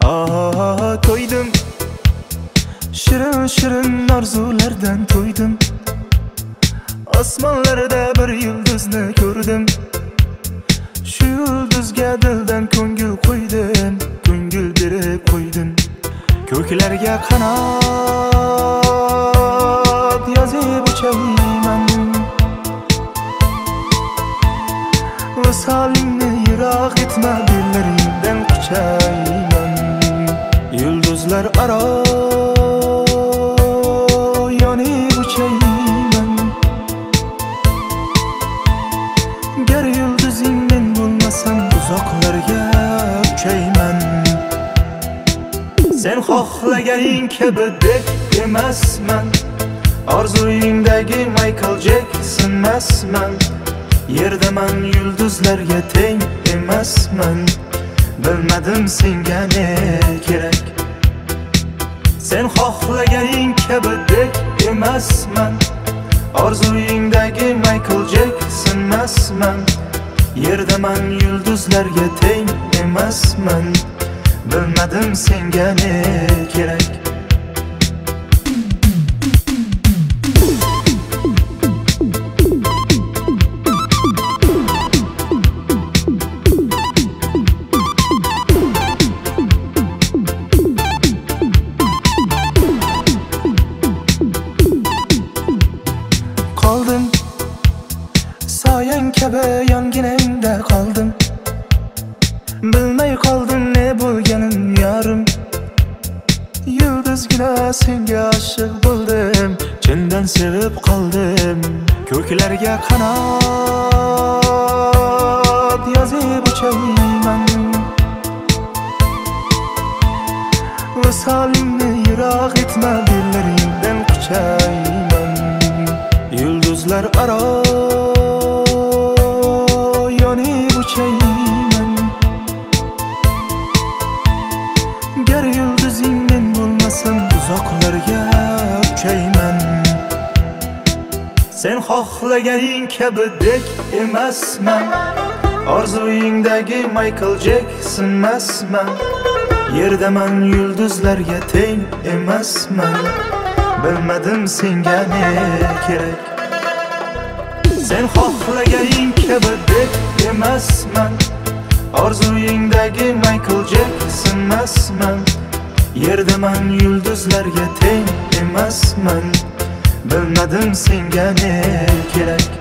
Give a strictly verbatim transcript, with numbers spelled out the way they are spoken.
Aa, to'ydim, shirin shirin orzulardan to'ydim. Osmonlarda bir yulduzni ko'rdim. Shu yulduzga dildan ko'ngil qo'ydim, ko'ngil berib qo'ydim. Ko'klarga qanot yozib uchayman. Visolingni yiroq etma, bellaringdan quchayman. Yulduzlar aro yonib uchayman. Gar yulduzing men bo'lmasam, uzoqlarga uchayman. Sen xohlaganing kabi dek emasman. Orzuyingdagi Michael Jackson emasman. Yerdaman, yulduzlarga teng emasman. Bilmadim senga ne kerak. Sen xohlaganing kabi dek emasman. Orzuyingdagi Michael Jackson emasman. Yerdaman, yulduzlarga teng emasman. Bilmadim senga ne kerak. Qoldim, soyang kabi yonginangda qoldim. Bilmay qoldim ne bo'lganin yorim. Yulduzgina senga oshiq bo'ldim, chindan sevib qoldim. Ko'klarga qanot yozib uchayman. Visolingni yiroq etma, bellaringdan quchayman. Yulduzlar aro yonib uchayman. Gar yulduzing men bo'lmasam, uzoqlarga uchayman. Sen xohlaganing kabi dek emasman. Orzuyingdagi Michael Jackson emasman. Yerdaman, yulduzlarga teng emasman. Bilmadim senga ne kerak. Sen xohlaganing kabi dek emasman. Orzuyingdagi Michael Jackson emasman. Yerdaman, yulduzlarga teng emasman. Bilmadim senga ne kerak.